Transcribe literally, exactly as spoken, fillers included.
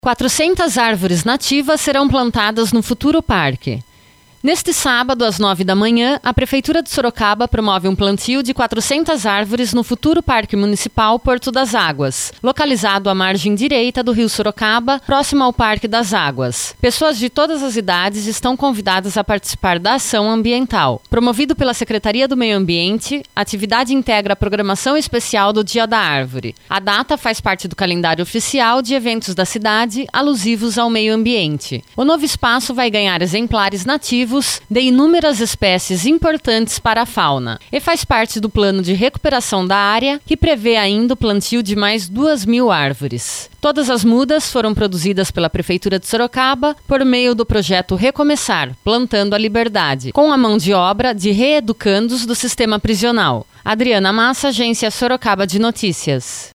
quatrocentas árvores nativas serão plantadas no futuro parque. Neste sábado, às nove da manhã, a Prefeitura de Sorocaba promove um plantio de quatrocentas árvores no futuro Parque Municipal Porto das Águas, localizado à margem direita do Rio Sorocaba, próximo ao Parque das Águas. Pessoas de todas as idades estão convidadas a participar da ação ambiental. Promovido pela Secretaria do Meio Ambiente, a atividade integra a programação especial do Dia da Árvore. A data faz parte do calendário oficial de eventos da cidade alusivos ao meio ambiente. O novo espaço vai ganhar exemplares nativos de inúmeras espécies importantes para a fauna e faz parte do plano de recuperação da área, que prevê ainda o plantio de mais duas mil árvores. Todas as mudas foram produzidas pela Prefeitura de Sorocaba por meio do projeto Recomeçar, Plantando a Liberdade, com a mão de obra de reeducandos do sistema prisional. Adriana Massa, Agência Sorocaba de Notícias.